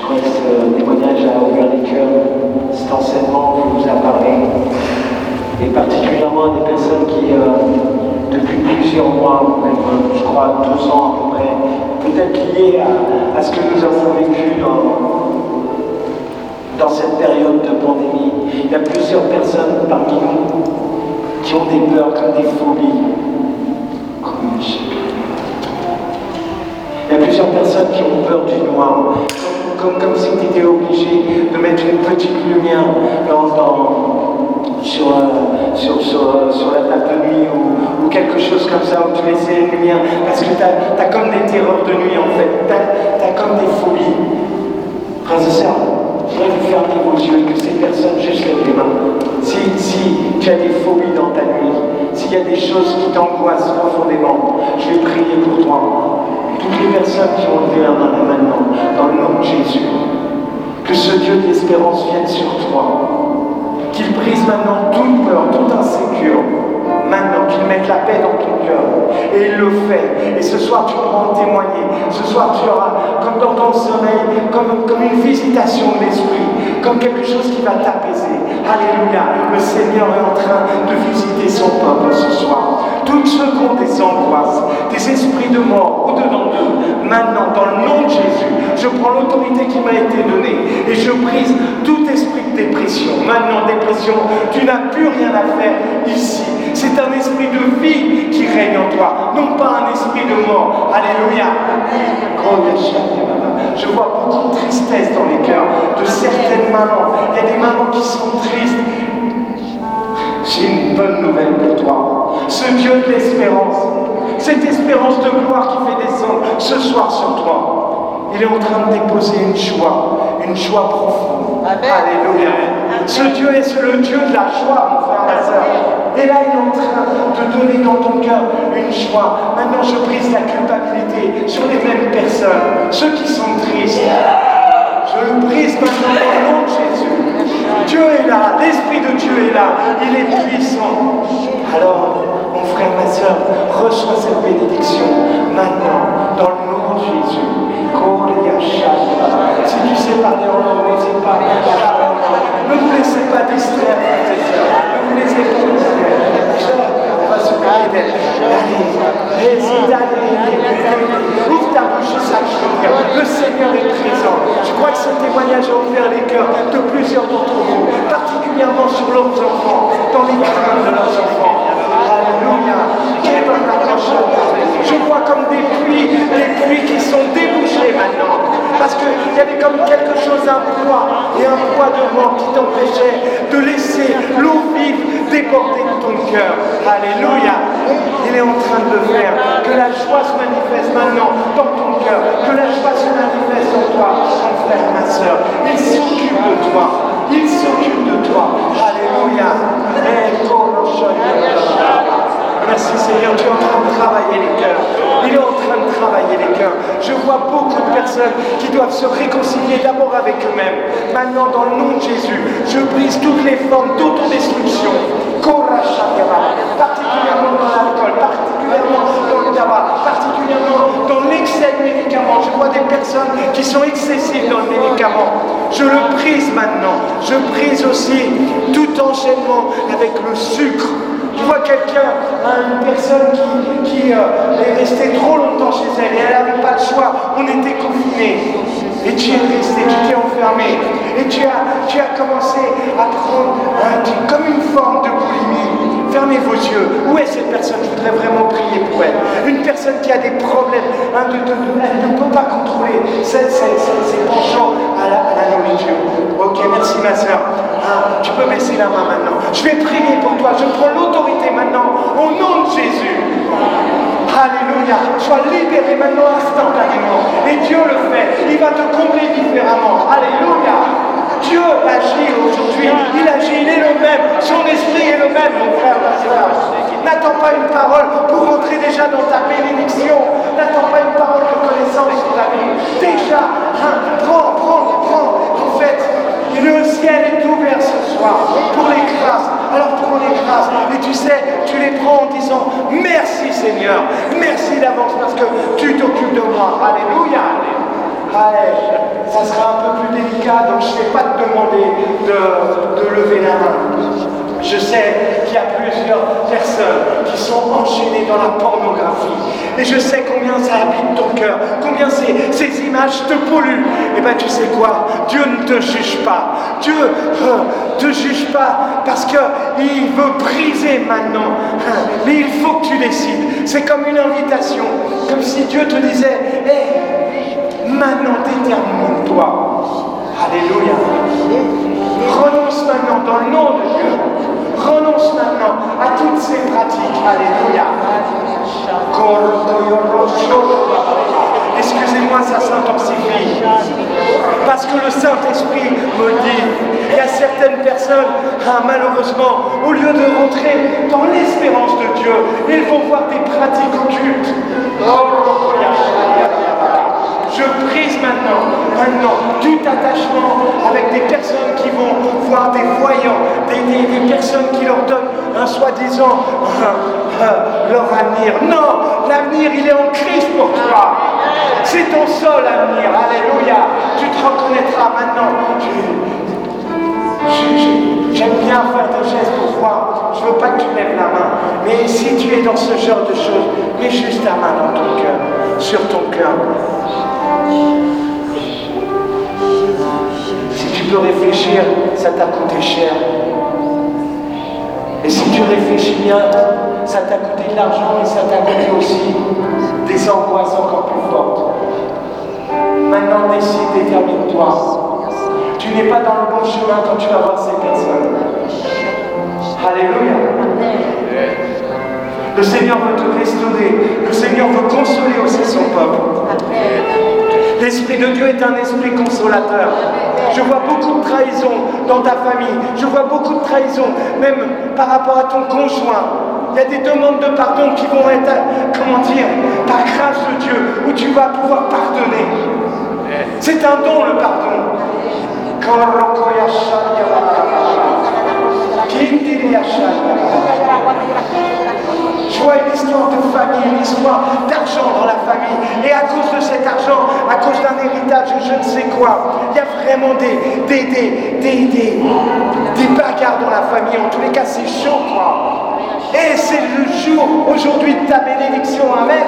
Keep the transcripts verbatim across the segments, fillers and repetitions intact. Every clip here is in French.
crois que ce témoignage a ouvert les cœurs, cet enseignement qui vous a parlé, et particulièrement à des personnes qui, euh, depuis plusieurs mois, même, je crois deux ans à peu près, peut-être liées à, à ce que nous avons vécu dans, dans cette période de pandémie. Il y a plusieurs personnes parmi nous qui ont des peurs comme des phobies. Il y a plusieurs personnes qui ont peur du noir, comme, comme, comme si tu étais obligé de mettre une petite lumière dans, dans, sur, euh, sur, sur, euh, sur la table de nuit ou, ou quelque chose comme ça, où tu laissais une lumière, parce que tu as, as comme des terreurs de nuit en fait, tu as, as comme des phobies. Frères et sœurs, je voudrais que vous fermiez vos yeux, que ces personnes juste lèvent les mains. Si, si tu as des phobies dans ta nuit, s'il y a des choses qui t'angoissent profondément, je vais prier pour toi. Toutes les personnes qui ont levé la main là maintenant, dans le nom de Jésus, que ce Dieu de l'espérance vienne sur toi, qu'il brise maintenant toute peur, toute insécurité, maintenant qu'il mette la paix dans ton cœur. Et il le fait. Et ce soir, tu pourras en témoigner. Ce soir, tu auras, comme dans ton sommeil, comme, comme une visitation de l'esprit, comme quelque chose qui va t'apaiser. Alléluia. Le Seigneur est en train de visiter son peuple ce soir. Toutes ceux qui ont des angoisses, des esprits de mort au-dedans d'eux, maintenant, dans le nom de Jésus, je prends l'autorité qui m'a été donnée et je brise tout esprit de dépression. Maintenant, dépression, tu n'as plus rien à faire ici. C'est un esprit de vie qui règne en toi, non pas un esprit de mort. Alléluia. Je vois beaucoup de tristesse dans les cœurs de certaines mamans. Il y a des mamans qui sont tristes. J'ai une bonne nouvelle pour toi. Ce Dieu de l'espérance, cette espérance de gloire qui fait descendre ce soir sur toi, il est en train de déposer une joie, une joie profonde. Amen. Alléluia. Amen. Ce Dieu est le Dieu de la joie, mon frère, ma soeur. Et là, il est en train de donner dans ton cœur une joie. Maintenant, je brise la culpabilité sur les mêmes personnes, ceux qui sont tristes. Je le brise maintenant dans le nom de Jésus. Dieu est là, l'Esprit de Dieu est là, il est puissant. Alors, mon frère, ma soeur, reçois cette bénédiction maintenant, dans le nom de Jésus. Si tu sais parler en langue, n'hésite pas. Ne vous laissez pas distraire, frères et sœurs. Ne vous laissez pas distraire. On va se parler d'elle. Allez, ouvre ta bouche, sache le Seigneur est présent. Je crois que ce témoignage a ouvert les cœurs de plusieurs d'entre vous, particulièrement sur leurs enfants, dans les craintes de leurs enfants. Alléluia. Je vois comme des puits, des puits qui sont débouchés maintenant. Parce qu'il y avait comme quelque chose, un poids et un poids de mort qui t'empêchait de laisser l'eau vive déborder de ton cœur. Alléluia. Il est en train de le faire. Que la joie se manifeste maintenant dans ton cœur. Que la joie se manifeste en toi, mon frère, ma soeur. Il s'occupe de toi. Il s'occupe de toi. Alléluia. Merci Seigneur, tu es en train de travailler les cœurs. Il est en train de travailler les cœurs. Je vois beaucoup de personnes qui doivent se réconcilier d'abord avec eux-mêmes. Maintenant, dans le nom de Jésus, je brise toutes les formes d'autodestruction. Particulièrement dans l'alcool, particulièrement dans le tabac, particulièrement dans l'excès de médicaments. Je vois des personnes qui sont excessives dans le médicament. Je le brise maintenant. Je brise aussi tout enchaînement avec le sucre. Tu vois quelqu'un, une personne qui, qui euh, est restée trop longtemps chez elle et elle n'avait pas le choix, on était confinés. Et tu es resté, tu t'es enfermé. Et tu as, tu as commencé à prendre hein, tu, comme une forme de boulimie. Fermez vos yeux. Où est cette personne? Je voudrais vraiment prier pour elle. Une personne qui a des problèmes, hein, de, de, de, elle ne peut pas contrôler ses, ses, ses, ses penchants à la, à la nourriture. Ok, merci ma soeur. Hein, tu peux baisser la main maintenant. Je vais prier pour toi. Je prends l'autorité maintenant au nom de Jésus. Alléluia. Sois libéré maintenant instantanément. Et Dieu le fait. Il va te combler différemment. Alléluia. Dieu agit aujourd'hui. Il agit. Il est le même. Son esprit est le même, mon frère, ma soeur. N'attends pas une parole pour rentrer déjà dans ta bénédiction. N'attends pas une parole de connaissance sur ta vie. Déjà, hein, prends, prends, prends. En fait, le ciel est ouvert ce soir pour les grâces. Alors prends les grâces et tu sais, tu les prends en disant merci Seigneur, merci d'avance parce que tu t'occupes de moi. Alléluia. Allez, ça sera un peu plus délicat, donc je ne vais pas te demander de, de lever la main. Je sais qu'il y a plusieurs personnes qui sont enchaînées dans la pornographie. Et je sais combien ça habite ton cœur, combien ces, ces images te polluent. Et bien tu sais quoi? Dieu ne te juge pas. Dieu ne te juge pas parce qu'il veut briser maintenant. Mais il faut que tu décides. C'est comme une invitation. Comme si Dieu te disait, hé, hey, maintenant détermine-toi. Alléluia. Renonce maintenant dans le nom de Dieu. Renonce maintenant à toutes ces pratiques. Alléluia. Excusez-moi, ça s'intensifie. Parce que le Saint-Esprit me dit, il y a certaines personnes, ah, malheureusement, au lieu de rentrer dans l'espérance de Dieu, ils vont voir des pratiques occultes. Je brise maintenant, maintenant, tout attachement avec des personnes qui vont voir des voyants, des, des, des personnes qui leur donnent un soi-disant euh, euh, leur avenir. Non, l'avenir il est en Christ pour toi. C'est ton seul avenir. Alléluia. Tu te reconnaîtras maintenant. Je, je, je, j'aime bien faire des gestes pour voir. Je ne veux pas que tu lèves la main. Mais si tu es dans ce genre de choses, mets juste ta main dans ton cœur, sur ton cœur. Si tu peux réfléchir, ça t'a coûté cher. Et si tu réfléchis bien, ça t'a coûté de l'argent, mais ça t'a coûté aussi des angoisses encore plus fortes. Maintenant, décide, détermine-toi. Tu n'es pas dans le bon chemin quand tu vas voir ces personnes. Alléluia. Le Seigneur veut te restaurer. Le Seigneur veut consoler aussi son peuple. L'Esprit de Dieu est un esprit consolateur. Je vois beaucoup de trahison dans ta famille. Je vois beaucoup de trahison, même par rapport à ton conjoint. Il y a des demandes de pardon qui vont être, comment dire, par grâce de Dieu, où tu vas pouvoir pardonner. C'est un don, le pardon. Je vois une histoire de famille, une histoire d'argent dans la famille. Et à cause de cet argent, à cause d'un héritage, je ne sais quoi, il y a vraiment des, des, des, des, des, des bagarres dans la famille. En tous les cas, c'est chaud, quoi. Et c'est le jour, aujourd'hui, de ta bénédiction. Amen.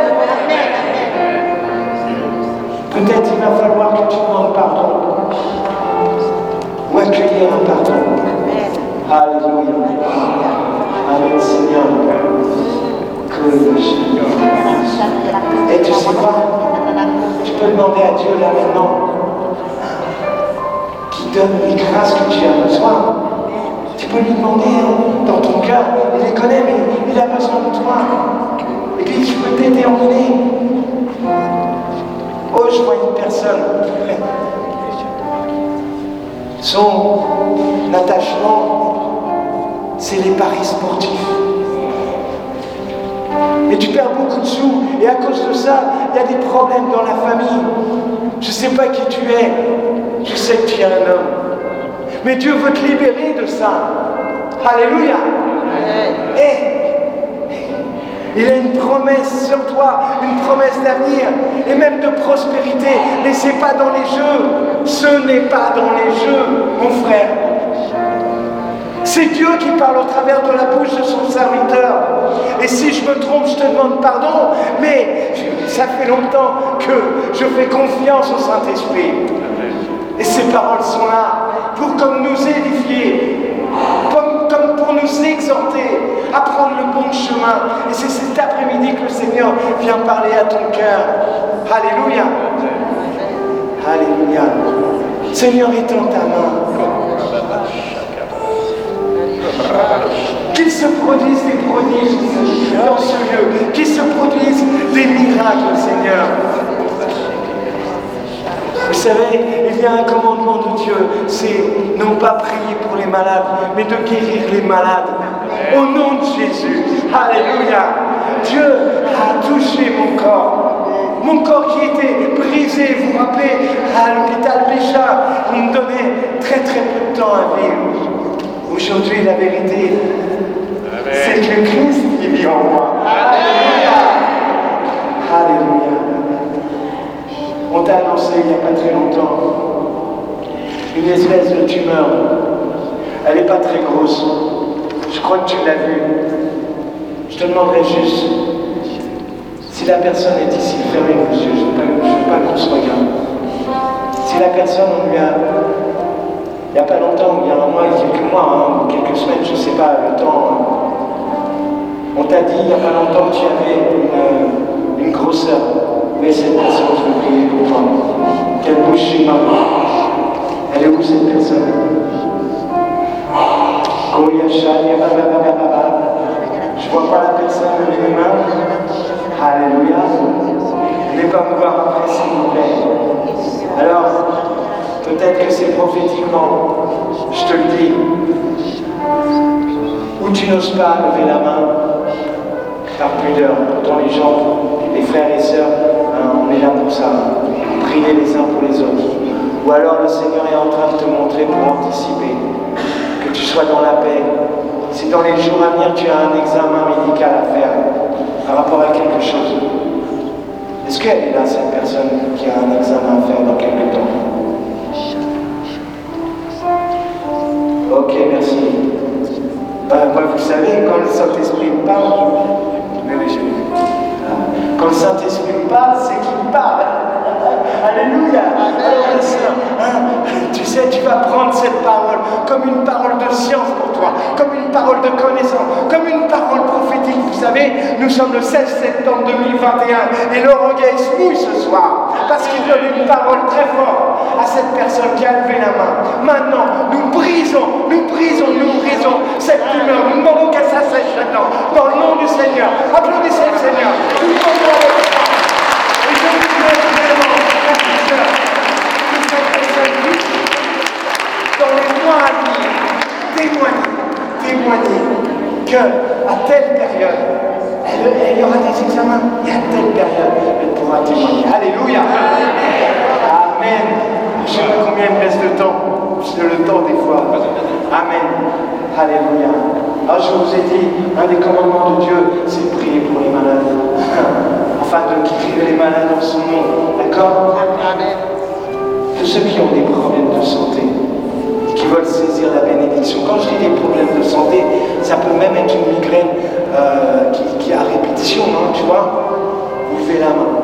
Peut-être il va falloir que tu demandes pardon. Ou accueillir un pardon. Alléluia. Amen, Seigneur. Et tu sais quoi? Tu peux demander à Dieu là maintenant qui donne les grâces que tu as besoin. Tu peux lui demander dans ton cœur, il les connaît, mais il a besoin de toi. Et puis tu peux t'éterminer. Oh, je vois une personne. Son attachement, c'est les paris sportifs. Et tu perds beaucoup de sous. Et à cause de ça, il y a des problèmes dans la famille. Je ne sais pas qui tu es. Je sais que tu es un homme. Mais Dieu veut te libérer de ça. Alléluia. Et il a une promesse sur toi, une promesse d'avenir et même de prospérité. Mais ce n'est pas dans les jeux. Ce n'est pas dans les jeux, mon frère. C'est Dieu qui parle au travers de la bouche de son serviteur. Et si je me trompe, je te demande pardon, mais ça fait longtemps que je fais confiance au Saint-Esprit. Et ces paroles sont là pour comme nous édifier, comme, comme pour nous exhorter à prendre le bon chemin. Et c'est cet après-midi que le Seigneur vient parler à ton cœur. Alléluia. Alléluia. Seigneur, étends ta main. Qu'il se produise des prodiges dans ce lieu, qu'il se produisent des miracles, Seigneur. Vous savez, il y a un commandement de Dieu, c'est non pas prier pour les malades, mais de guérir les malades. Au nom de Jésus, alléluia. Dieu a touché mon corps. Mon corps qui était brisé, vous vous rappelez, à l'hôpital Béchard, on me donnait très très peu de temps à vivre. Aujourd'hui, la vérité, c'est que Christ qui vit en moi. Alléluia. Alléluia. On t'a annoncé il n'y a pas très longtemps une espèce de tumeur. Elle n'est pas très grosse. Je crois que tu l'as vue. Je te demanderai juste si la personne est ici. Fermez vos yeux, je ne veux pas qu'on se regarde. Si la personne, on lui a, il n'y a pas longtemps, il y a un mois, il y a quelques mois, hein, quelques semaines, je ne sais pas, le temps, hein, on t'a dit il n'y a pas longtemps que tu avais une, une grosseur. Mais cette personne, je veux prier pour toi. Qu'elle bouge chez moi. Elle est où cette personne? Je ne vois pas la personne lever les mains. Alléluia. Ne pas me voir après, s'il vous plaît. Alors, peut-être que c'est prophétiquement, je te le dis, ou tu n'oses pas lever la main par pudeur. Pourtant, les gens, les frères et sœurs, hein, on est là pour ça, prier les uns pour les autres. Ou alors le Seigneur est en train de te montrer pour anticiper, que tu sois dans la paix. Si dans les jours à venir tu as un examen médical à faire par rapport à quelque chose, est-ce qu'elle est là, cette personne qui a un examen à faire dans quelque temps? Ok, merci. Ben, moi, vous savez, quand le Saint-Esprit me parle, mais oui, je... quand le Saint-Esprit me parle, c'est qu'il parle. Alléluia. Hein, tu sais, tu vas prendre cette parole comme une parole de science pour toi, comme une parole de connaissance, comme une parole prophétique. Vous savez, nous sommes le seize septembre deux mille vingt et un et Laurent Gay se mouille ce soir parce qu'il donne une parole très forte à cette personne qui a levé la main. Maintenant, nous brisons, nous brisons, nous brisons cette tumeur. Nous demandons qu'elle s'assèche maintenant. Dans le nom du Seigneur. Applaudissez le Seigneur. Nous demandons avec ça. Et je vous demande vraiment, que cette personne puisse, dans les mois à venir, témoigner, témoigner qu'à telle période, elle, elle y aura des examens, et à telle période, elle pourra témoigner. Alléluia. Amen. Je sais pas combien il me reste de temps. C'est le temps des fois. Amen. Alléluia. Alors je vous ai dit, un des commandements de Dieu, c'est de prier pour les malades. Enfin, de guérir les malades en son nom. D'accord? Amen. De ceux qui ont des problèmes de santé, qui veulent saisir la bénédiction. Quand je dis des problèmes de santé, ça peut même être une migraine euh, qui, qui a répétition, hein, tu vois. Vous levez la main.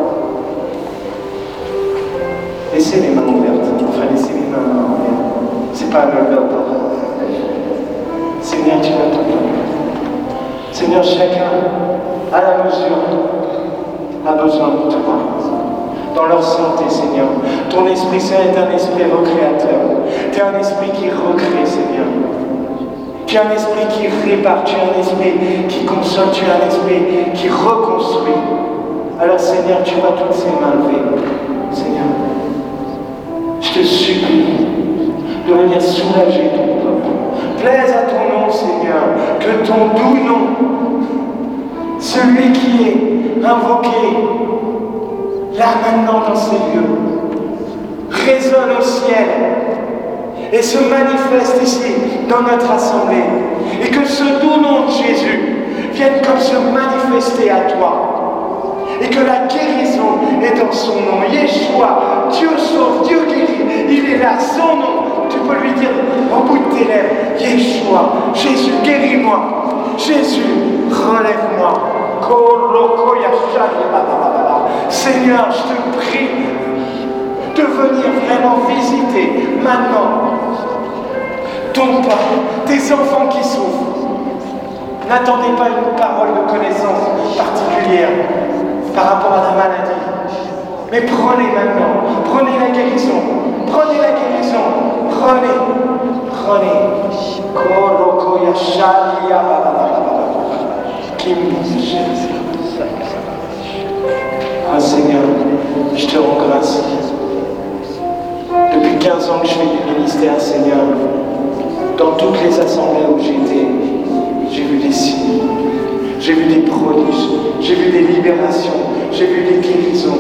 Laissez les mains ouvertes. Enfin, laissez les mains ouvertes. C'est pas un lever. Seigneur, tu m'entends. Seigneur, chacun, à la mesure, a besoin de toi. Dans leur santé, Seigneur. Ton Esprit Saint est un esprit recréateur. Tu es un esprit qui recrée, Seigneur. Tu es un esprit qui répare. Tu es un esprit qui console. Tu es un esprit qui reconstruit. Alors, Seigneur, tu vois toutes ces mains levées. Seigneur, je te supplie de venir soulager ton peuple. Plaise à ton nom, Seigneur, que ton doux nom, celui qui est invoqué là maintenant dans ces lieux, résonne au ciel et se manifeste ici dans notre assemblée. Et que ce doux nom de Jésus vienne comme se manifester à toi. Et que la guérison est dans son nom. Yeshua, Dieu sauve, Dieu guérit, il est là, son nom. Tu peux lui dire au bout de tes lèvres, Yeshua, Jésus, guéris-moi. Jésus, relève-moi. Seigneur, je te prie de venir vraiment visiter maintenant ton peuple, tes enfants qui souffrent. N'attendez pas une parole de connaissance particulière par rapport à la maladie. Mais prenez maintenant, prenez la guérison, prenez la guérison, prenez, prenez. Ah Seigneur, je te rends grâce. Depuis quinze ans que je fais du ministère, Seigneur, dans toutes les assemblées où j'étais, j'ai vu des signes, j'ai vu des prodiges, j'ai vu des libérations, j'ai vu des guérisons.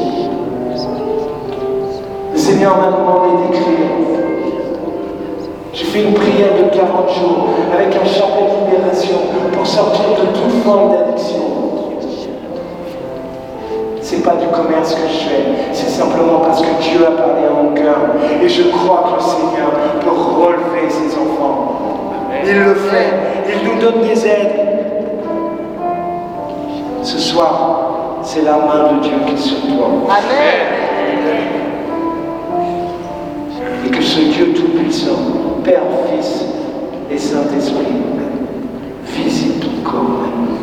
Le Seigneur m'a demandé d'écrire. J'ai fait une prière de quarante jours avec un chapelet de libération pour sortir de toute forme d'addiction. C'est c'est pas du commerce que je fais, c'est simplement parce que Dieu a parlé à mon cœur. Et je crois que le Seigneur peut relever ses enfants. Il le fait. Il nous donne des aides. Ce soir, c'est la main de Dieu qui est sur toi. Amen. Et que ce Dieu Tout-Puissant, Père, Fils et Saint-Esprit, visite ton corps maintenant.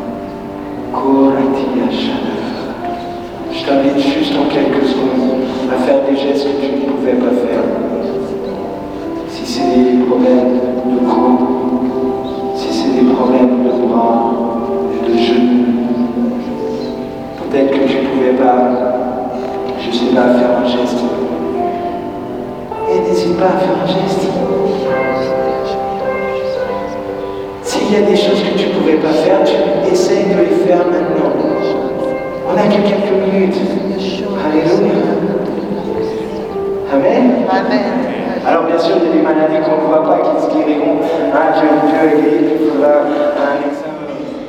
Je t'invite juste en quelques secondes à faire des gestes que tu ne pouvais pas faire. Si c'est des problèmes de cou, si c'est des problèmes de bras, de genoux, peut-être que tu ne pouvais pas, je ne sais pas, faire un geste. Et n'hésite pas à faire un geste. S'il y a des choses que tu ne pouvais pas faire, tu essayes de les faire maintenant. On a que quelques minutes. Alléluia. Amen. Amen. Alors bien sûr, il y a des maladies qu'on ne voit pas qui se guériront. Ah, Dieu, Dieu est guéri, il faudra un examen.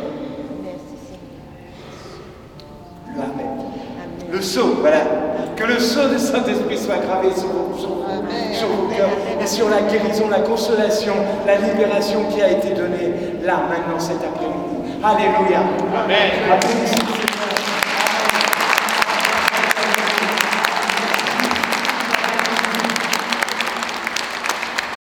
Amen. Le sceau, voilà. Que le sceau du Saint-Esprit soit gravé sur vos, sur, sur vos cœurs et sur la guérison, la consolation, la libération qui a été donnée là, maintenant, cet après-midi. Alléluia. Amen. Amen.